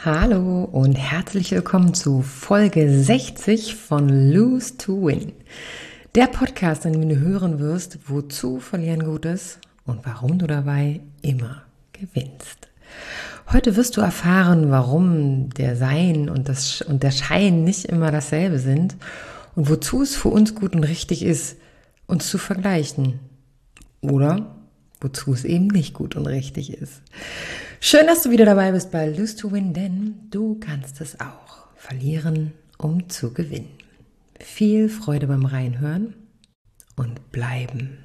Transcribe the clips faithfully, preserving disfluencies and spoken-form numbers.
Hallo und herzlich willkommen zu Folge sechzig von Lose to Win. Der Podcast, an dem du hören wirst, wozu Verlieren gut ist und warum du dabei immer gewinnst. Heute wirst du erfahren, warum der Sein und, das, und der Schein nicht immer dasselbe sind und wozu es für uns gut und richtig ist, uns zu vergleichen. Oder wozu es eben nicht gut und richtig ist. Schön, dass du wieder dabei bist bei Lose to Win, denn du kannst es auch. Verlieren, um zu gewinnen. Viel Freude beim Reinhören und bleiben.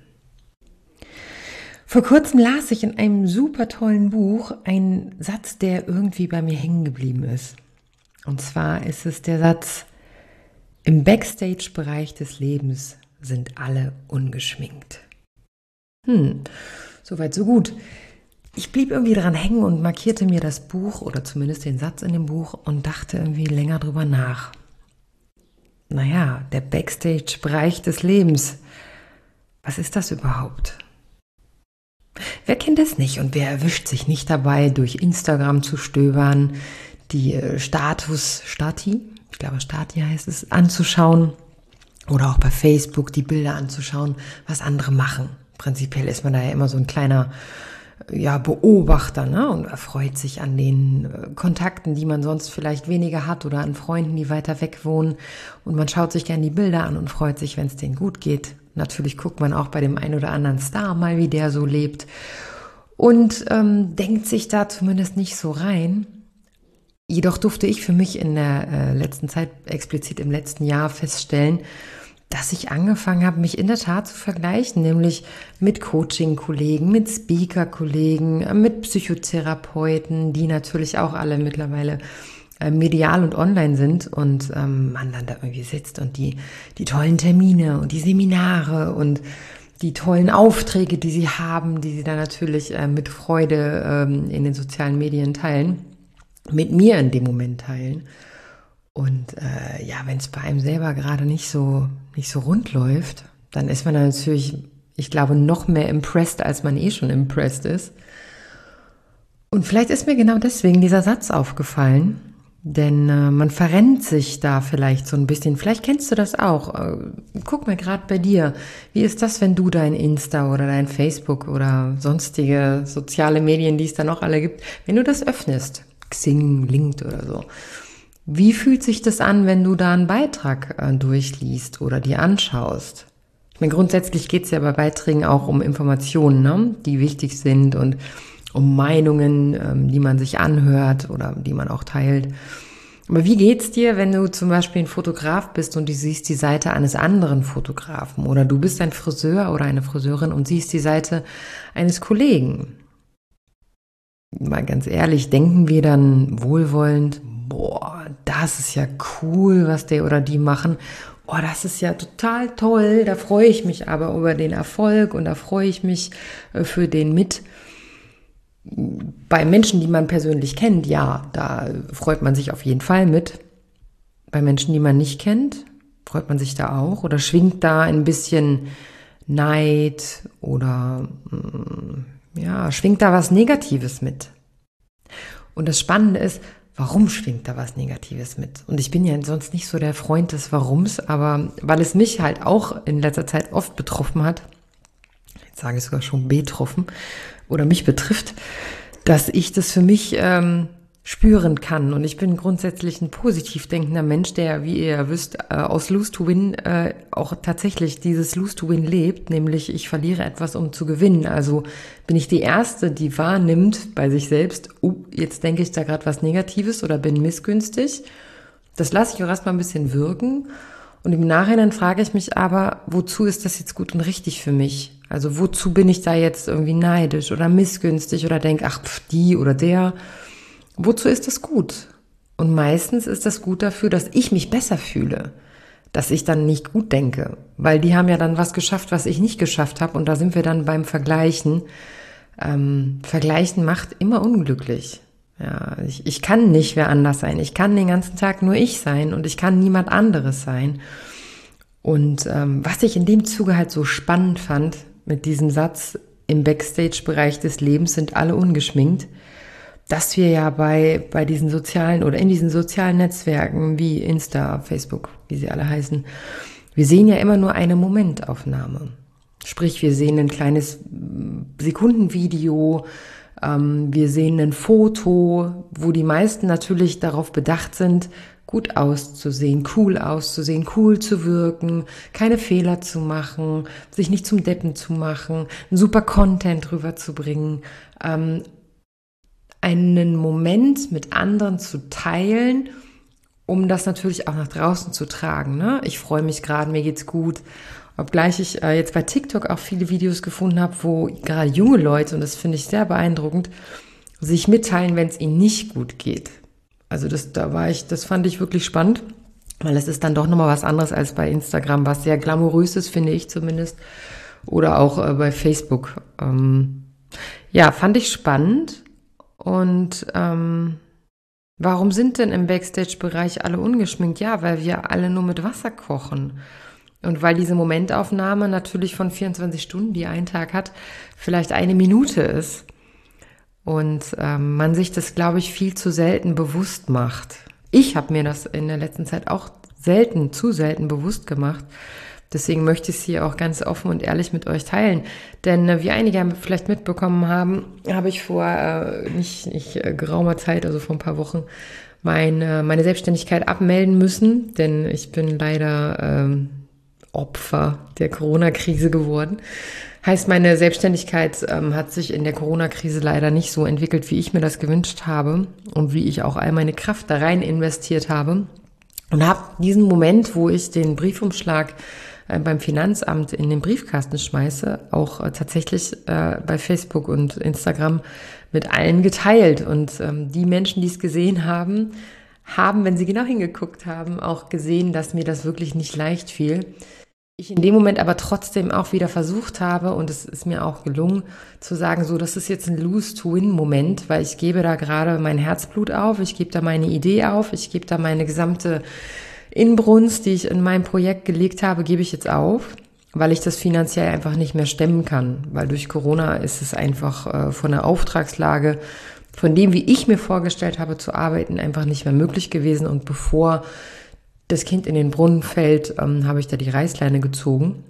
Vor kurzem las ich in einem super tollen Buch einen Satz, der irgendwie bei mir hängen geblieben ist. Und zwar ist es der Satz: Im Backstage-Bereich des Lebens sind alle ungeschminkt. Hm, soweit so gut. Ich blieb irgendwie dran hängen und markierte mir das Buch oder zumindest den Satz in dem Buch und dachte irgendwie länger drüber nach. Naja, der Backstage-Bereich des Lebens. Was ist das überhaupt? Wer kennt es nicht und wer erwischt sich nicht dabei, durch Instagram zu stöbern, die Status, Stati, ich glaube Stati heißt es, anzuschauen oder auch bei Facebook die Bilder anzuschauen, was andere machen. Prinzipiell ist man da ja immer so ein kleiner ja, Beobachter, ne? Und erfreut sich an den äh, Kontakten, die man sonst vielleicht weniger hat oder an Freunden, die weiter weg wohnen. Und man schaut sich gerne die Bilder an und freut sich, wenn es denen gut geht. Natürlich guckt man auch bei dem einen oder anderen Star mal, wie der so lebt und ähm, denkt sich da zumindest nicht so rein. Jedoch durfte ich für mich in der äh, letzten Zeit, explizit im letzten Jahr, feststellen, dass ich angefangen habe, mich in der Tat zu vergleichen, nämlich mit Coaching-Kollegen, mit Speaker-Kollegen, mit Psychotherapeuten, die natürlich auch alle mittlerweile äh, medial und online sind und ähm, man dann da irgendwie sitzt und die, die tollen Termine und die Seminare und die tollen Aufträge, die sie haben, die sie dann natürlich äh, mit Freude ähm, in den sozialen Medien teilen, mit mir in dem Moment teilen. Und äh, ja, wenn es bei einem selber gerade nicht so nicht so rund läuft, dann ist man dann natürlich, ich glaube, noch mehr impressed, als man eh schon impressed ist. Und vielleicht ist mir genau deswegen dieser Satz aufgefallen, denn äh, man verrennt sich da vielleicht so ein bisschen. Vielleicht kennst du das auch. Äh, guck mal gerade bei dir. Wie ist das, wenn du dein Insta oder dein Facebook oder sonstige soziale Medien, die es da noch alle gibt, wenn du das öffnest? Xing, LinkedIn oder so. Wie fühlt sich das an, wenn du da einen Beitrag äh, durchliest oder dir anschaust? Ich meine, grundsätzlich geht es ja bei Beiträgen auch um Informationen, ne, die wichtig sind und um Meinungen, ähm, die man sich anhört oder die man auch teilt. Aber wie geht's dir, wenn du zum Beispiel ein Fotograf bist und du siehst die Seite eines anderen Fotografen oder du bist ein Friseur oder eine Friseurin und siehst die Seite eines Kollegen? Mal ganz ehrlich, denken wir dann wohlwollend: Boah, das ist ja cool, was der oder die machen. Oh, das ist ja total toll. Da freue ich mich aber über den Erfolg und da freue ich mich für den mit. Bei Menschen, die man persönlich kennt, ja, da freut man sich auf jeden Fall mit. Bei Menschen, die man nicht kennt, freut man sich da auch oder schwingt da ein bisschen Neid oder ja, schwingt da was Negatives mit. Und das Spannende ist, warum schwingt da was Negatives mit? Und ich bin ja sonst nicht so der Freund des Warums, aber weil es mich halt auch in letzter Zeit oft betroffen hat, jetzt sage ich sogar schon betroffen, oder mich betrifft, dass ich das für mich ähm, spüren kann. Und ich bin grundsätzlich ein positiv denkender Mensch, der, wie ihr ja wisst, äh, aus Lose to Win äh, auch tatsächlich dieses Lose to Win lebt, nämlich ich verliere etwas, um zu gewinnen. Also bin ich die Erste, die wahrnimmt bei sich selbst, oh, jetzt denke ich da gerade was Negatives oder bin missgünstig. Das lasse ich auch erstmal ein bisschen wirken. Und im Nachhinein frage ich mich aber, wozu ist das jetzt gut und richtig für mich? Also wozu bin ich da jetzt irgendwie neidisch oder missgünstig oder denke, ach, pf, die oder der. Wozu ist das gut? Und meistens ist das gut dafür, dass ich mich besser fühle, dass ich dann nicht gut denke, weil die haben ja dann was geschafft, was ich nicht geschafft habe und da sind wir dann beim Vergleichen. Ähm, Vergleichen macht immer unglücklich. Ja, ich, ich kann nicht wer anders sein, ich kann den ganzen Tag nur ich sein und ich kann niemand anderes sein. Und ähm, was ich in dem Zuge halt so spannend fand mit diesem Satz, im Backstage-Bereich des Lebens sind alle ungeschminkt, dass wir ja bei, bei diesen sozialen oder in diesen sozialen Netzwerken wie Insta, Facebook, wie sie alle heißen, wir sehen ja immer nur eine Momentaufnahme. Sprich, wir sehen ein kleines Sekundenvideo, ähm, wir sehen ein Foto, wo die meisten natürlich darauf bedacht sind, gut auszusehen, cool auszusehen, cool zu wirken, keine Fehler zu machen, sich nicht zum Deppen zu machen, einen super Content rüberzubringen, ähm, einen Moment mit anderen zu teilen, um das natürlich auch nach draußen zu tragen. Ne? Ich freue mich gerade, mir geht's gut. Obgleich ich äh, jetzt bei TikTok auch viele Videos gefunden habe, wo gerade junge Leute, und das finde ich sehr beeindruckend, sich mitteilen, wenn es ihnen nicht gut geht. Also das, da war ich, das fand ich wirklich spannend, weil es ist dann doch nochmal was anderes als bei Instagram, was sehr glamourös ist, finde ich zumindest, oder auch äh, bei Facebook. Ähm, ja, fand ich spannend. Und ähm, warum sind denn im Backstage-Bereich alle ungeschminkt? Ja, weil wir alle nur mit Wasser kochen. Und weil diese Momentaufnahme natürlich von vierundzwanzig Stunden, die ein Tag hat, vielleicht eine Minute ist. Und ähm, man sich das, glaube ich, viel zu selten bewusst macht. Ich habe mir das in der letzten Zeit auch selten, zu selten bewusst gemacht. Deswegen möchte ich es hier auch ganz offen und ehrlich mit euch teilen. Denn äh, wie einige vielleicht mitbekommen haben, habe ich vor äh, nicht, nicht äh, geraumer Zeit, also vor ein paar Wochen, meine, meine Selbstständigkeit abmelden müssen. Denn ich bin leider ähm, Opfer der Corona-Krise geworden. Heißt, meine Selbstständigkeit ähm, hat sich in der Corona-Krise leider nicht so entwickelt, wie ich mir das gewünscht habe und wie ich auch all meine Kraft da rein investiert habe. Und habe diesen Moment, wo ich den Briefumschlag äh, beim Finanzamt in den Briefkasten schmeiße, auch äh, tatsächlich äh, bei Facebook und Instagram mit allen geteilt. Und ähm, die Menschen, die es gesehen haben, haben, wenn sie genau hingeguckt haben, auch gesehen, dass mir das wirklich nicht leicht fiel. Ich in dem Moment aber trotzdem auch wieder versucht habe, und es ist mir auch gelungen, zu sagen, so, das ist jetzt ein Lose-to-Win-Moment, weil ich gebe da gerade mein Herzblut auf, ich gebe da meine Idee auf, ich gebe da meine gesamte Inbrunst, die ich in mein Projekt gelegt habe, gebe ich jetzt auf, weil ich das finanziell einfach nicht mehr stemmen kann, weil durch Corona ist es einfach äh, von der Auftragslage, von dem, wie ich mir vorgestellt habe zu arbeiten, einfach nicht mehr möglich gewesen. Und bevor das Kind in den Brunnen fällt, ähm, habe ich da die Reißleine gezogen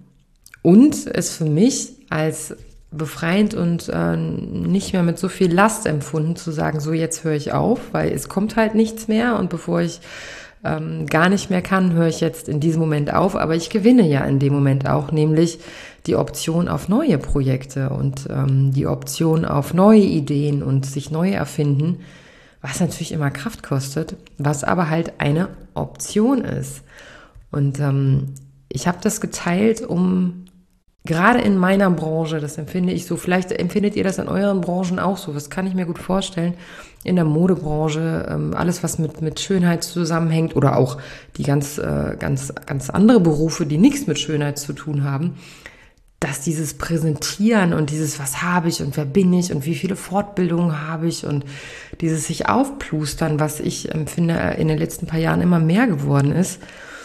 und es für mich als befreiend und äh, nicht mehr mit so viel Last empfunden, zu sagen, so jetzt höre ich auf, weil es kommt halt nichts mehr und bevor ich ähm, gar nicht mehr kann, höre ich jetzt in diesem Moment auf, aber ich gewinne ja in dem Moment auch, nämlich die Option auf neue Projekte und ähm, die Option auf neue Ideen und sich neu erfinden, was natürlich immer Kraft kostet, was aber halt eine Option ist. Und ähm, ich habe das geteilt, um gerade in meiner Branche, das empfinde ich so, vielleicht empfindet ihr das in euren Branchen auch so, das kann ich mir gut vorstellen, in der Modebranche, ähm, alles was mit mit Schönheit zusammenhängt oder auch die ganz, äh, ganz, ganz andere Berufe, die nichts mit Schönheit zu tun haben, dass dieses Präsentieren und dieses, was habe ich und wer bin ich und wie viele Fortbildungen habe ich und dieses sich aufplustern, was ich empfinde in den letzten paar Jahren immer mehr geworden ist,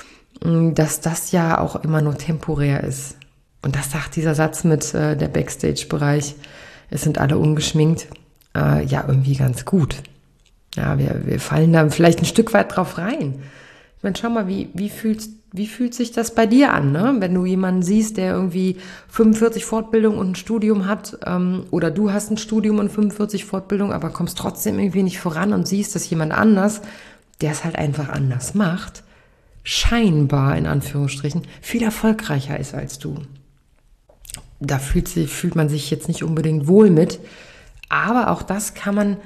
dass das ja auch immer nur temporär ist. Und das sagt dieser Satz mit äh, der Backstage-Bereich, es sind alle ungeschminkt, äh, ja irgendwie ganz gut. Ja, wir, wir fallen da vielleicht ein Stück weit drauf rein. Ich meine, schau mal, wie, wie fühlst Wie fühlt sich das bei dir an, ne? Wenn du jemanden siehst, der irgendwie fünfundvierzig Fortbildungen und ein Studium hat, ähm, oder du hast ein Studium und fünfundvierzig Fortbildungen, aber kommst trotzdem irgendwie nicht voran und siehst, dass jemand anders, der es halt einfach anders macht, scheinbar in Anführungsstrichen viel erfolgreicher ist als du. Da fühlt, sich, fühlt man sich jetzt nicht unbedingt wohl mit, aber auch das kann man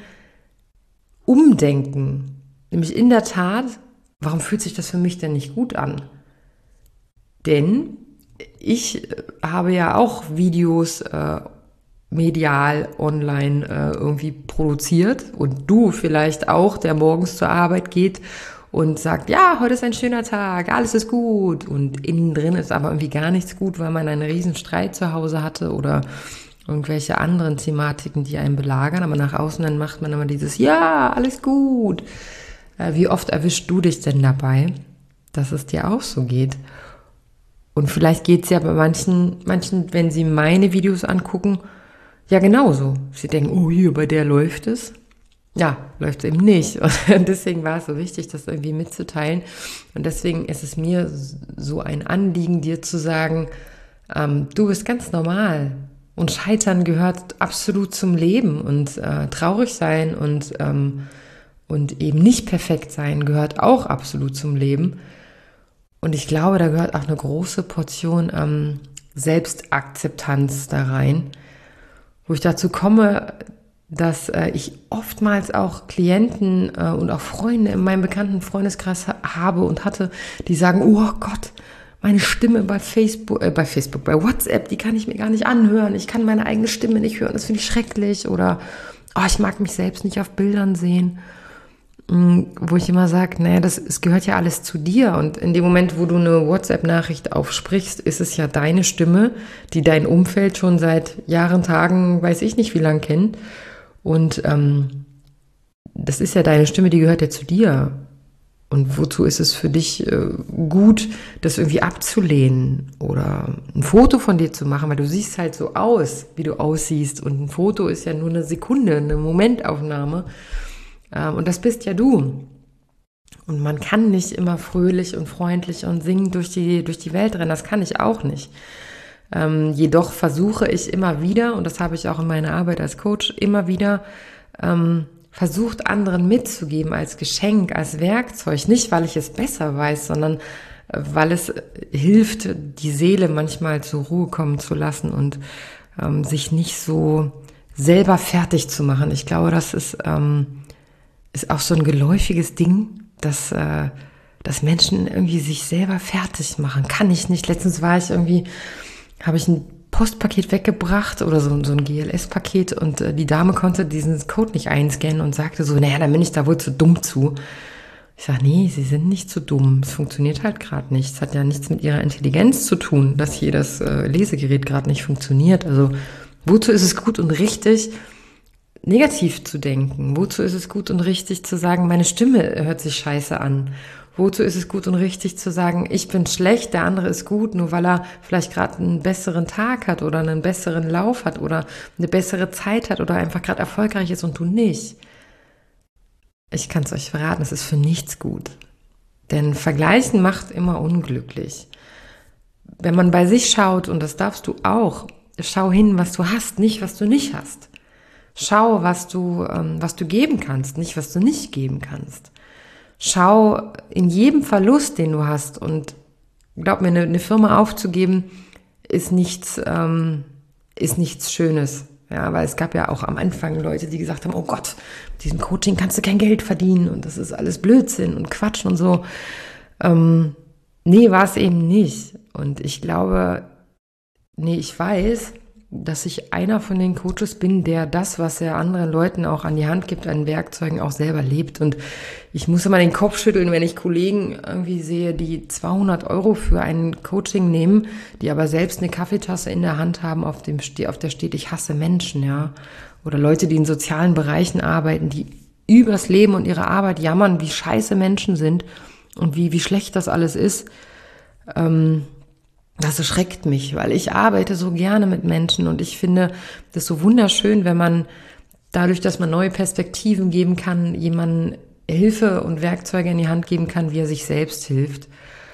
umdenken. Nämlich in der Tat, warum fühlt sich das für mich denn nicht gut an? Denn ich habe ja auch Videos äh, medial online äh, irgendwie produziert und du vielleicht auch, der morgens zur Arbeit geht und sagt, ja, heute ist ein schöner Tag, alles ist gut und innen drin ist aber irgendwie gar nichts gut, weil man einen riesen Streit zu Hause hatte oder irgendwelche anderen Thematiken, die einen belagern, aber nach außen dann macht man immer dieses, ja, alles gut. Wie oft erwischst du dich denn dabei, dass es dir auch so geht? Und vielleicht geht es ja bei manchen, manchen, wenn sie meine Videos angucken, ja genauso. Sie denken, oh hier, bei der läuft es. ja, läuft es eben nicht. Und deswegen war es so wichtig, das irgendwie mitzuteilen. Und deswegen ist es mir so ein Anliegen, dir zu sagen, ähm, du bist ganz normal. Und Scheitern gehört absolut zum Leben. Und äh, traurig sein und, ähm, und eben nicht perfekt sein gehört auch absolut zum Leben. Und ich glaube, da gehört auch eine große Portion ähm, Selbstakzeptanz da rein, wo ich dazu komme, dass äh, ich oftmals auch Klienten äh, und auch Freunde in meinem bekannten Freundeskreis ha- habe und hatte, die sagen, oh Gott, meine Stimme bei Facebook, äh, bei Facebook, bei WhatsApp, die kann ich mir gar nicht anhören. Ich kann meine eigene Stimme nicht hören, das finde ich schrecklich. Oder oh, ich mag mich selbst nicht auf Bildern sehen. Wo ich immer sage, naja, das, es gehört ja alles zu dir. Und in dem Moment, wo du eine WhatsApp-Nachricht aufsprichst, ist es ja deine Stimme, die dein Umfeld schon seit Jahren, Tagen, weiß ich nicht wie lang kennt. Und ähm, das ist ja deine Stimme, die gehört ja zu dir. Und wozu ist es für dich äh, gut, das irgendwie abzulehnen oder ein Foto von dir zu machen, weil du siehst halt so aus, wie du aussiehst. Und ein Foto ist ja nur eine Sekunde, eine Momentaufnahme. Und das bist ja du. Und man kann nicht immer fröhlich und freundlich und singend durch die, durch die Welt rennen. Das kann ich auch nicht. Ähm, jedoch versuche ich immer wieder, und das habe ich auch in meiner Arbeit als Coach immer wieder, ähm, versucht, anderen mitzugeben als Geschenk, als Werkzeug. Nicht, weil ich es besser weiß, sondern äh, weil es hilft, die Seele manchmal zur Ruhe kommen zu lassen und ähm, sich nicht so selber fertig zu machen. Ich glaube, das ist... Ähm, ist auch so ein geläufiges Ding, dass, äh, dass Menschen irgendwie sich selber fertig machen. Kann ich nicht. Letztens war ich irgendwie, habe ich ein Postpaket weggebracht oder so, so ein G L S-Paket und äh, die Dame konnte diesen Code nicht einscannen und sagte so, naja, dann bin ich da wohl zu dumm zu. Ich sage, nee, Sie sind nicht zu dumm. Es funktioniert halt gerade nicht. Es hat ja nichts mit Ihrer Intelligenz zu tun, dass hier das äh, Lesegerät gerade nicht funktioniert. Also wozu ist es gut und richtig, negativ zu denken? Wozu ist es gut und richtig zu sagen, meine Stimme hört sich scheiße an? Wozu ist es gut und richtig zu sagen, ich bin schlecht, der andere ist gut, nur weil er vielleicht gerade einen besseren Tag hat oder einen besseren Lauf hat oder eine bessere Zeit hat oder einfach gerade erfolgreich ist und du nicht? Ich kann es euch verraten, es ist für nichts gut. Denn Vergleichen macht immer unglücklich. Wenn man bei sich schaut, und das darfst du auch, schau hin, was du hast, nicht was du nicht hast. Schau, was du, ähm, was du geben kannst, nicht was du nicht geben kannst. Schau in jedem Verlust, den du hast, und glaub mir, eine, eine Firma aufzugeben, ist nichts, ähm, ist nichts Schönes. Ja, weil es gab ja auch am Anfang Leute, die gesagt haben, oh Gott, mit diesem Coaching kannst du kein Geld verdienen und das ist alles Blödsinn und Quatsch und so. Ähm, nee, war es eben nicht. Und ich glaube, nee, ich weiß, dass ich einer von den Coaches bin, der das, was er anderen Leuten auch an die Hand gibt, an Werkzeugen auch selber lebt. Und ich muss immer den Kopf schütteln, wenn ich Kollegen irgendwie sehe, die zweihundert Euro für ein Coaching nehmen, die aber selbst eine Kaffeetasse in der Hand haben, auf dem auf der steht, ich hasse Menschen, ja. Oder Leute, die in sozialen Bereichen arbeiten, die übers Leben und ihre Arbeit jammern, wie scheiße Menschen sind und wie, wie schlecht das alles ist. Ähm, Das erschreckt mich, weil ich arbeite so gerne mit Menschen und ich finde das so wunderschön, wenn man dadurch, dass man neue Perspektiven geben kann, jemandem Hilfe und Werkzeuge in die Hand geben kann, wie er sich selbst hilft.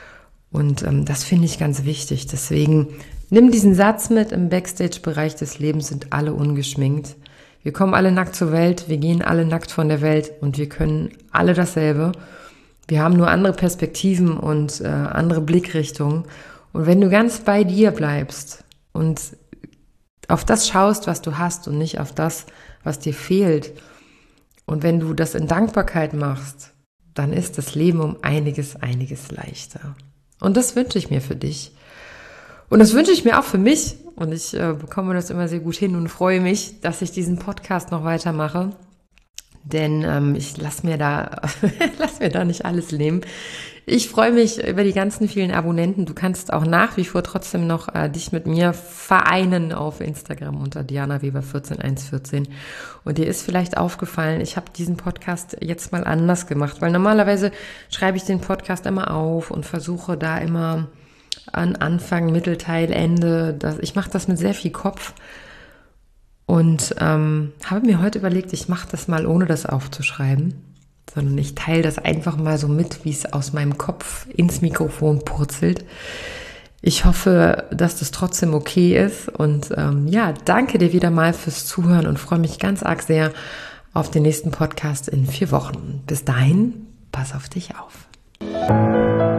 Und ähm, das finde ich ganz wichtig. Deswegen nimm diesen Satz mit, im Backstage-Bereich des Lebens sind alle ungeschminkt. Wir kommen alle nackt zur Welt, wir gehen alle nackt von der Welt und wir können alle dasselbe. Wir haben nur andere Perspektiven und äh, andere Blickrichtungen. Und wenn du ganz bei dir bleibst und auf das schaust, was du hast und nicht auf das, was dir fehlt, und wenn du das in Dankbarkeit machst, dann ist das Leben um einiges, einiges leichter. Und das wünsche ich mir für dich. Und das wünsche ich mir auch für mich. Und ich äh, bekomme das immer sehr gut hin und freue mich, dass ich diesen Podcast noch weitermache. Denn ähm, ich lass mir da, lass mir da nicht alles nehmen. Ich freue mich über die ganzen vielen Abonnenten. Du kannst auch nach wie vor trotzdem noch äh, dich mit mir vereinen auf Instagram unter Diana Weber vierzehn eins vierzehn. Und dir ist vielleicht aufgefallen, ich habe diesen Podcast jetzt mal anders gemacht, weil normalerweise schreibe ich den Podcast immer auf und versuche da immer an Anfang, Mittelteil, Ende. Das, ich mache das mit sehr viel Kopf. Und ähm, habe mir heute überlegt, ich mache das mal ohne das aufzuschreiben, sondern ich teile das einfach mal so mit, wie es aus meinem Kopf ins Mikrofon purzelt. Ich hoffe, dass das trotzdem okay ist und ähm, ja, danke dir wieder mal fürs Zuhören und freue mich ganz arg sehr auf den nächsten Podcast in vier Wochen. Bis dahin, pass auf dich auf.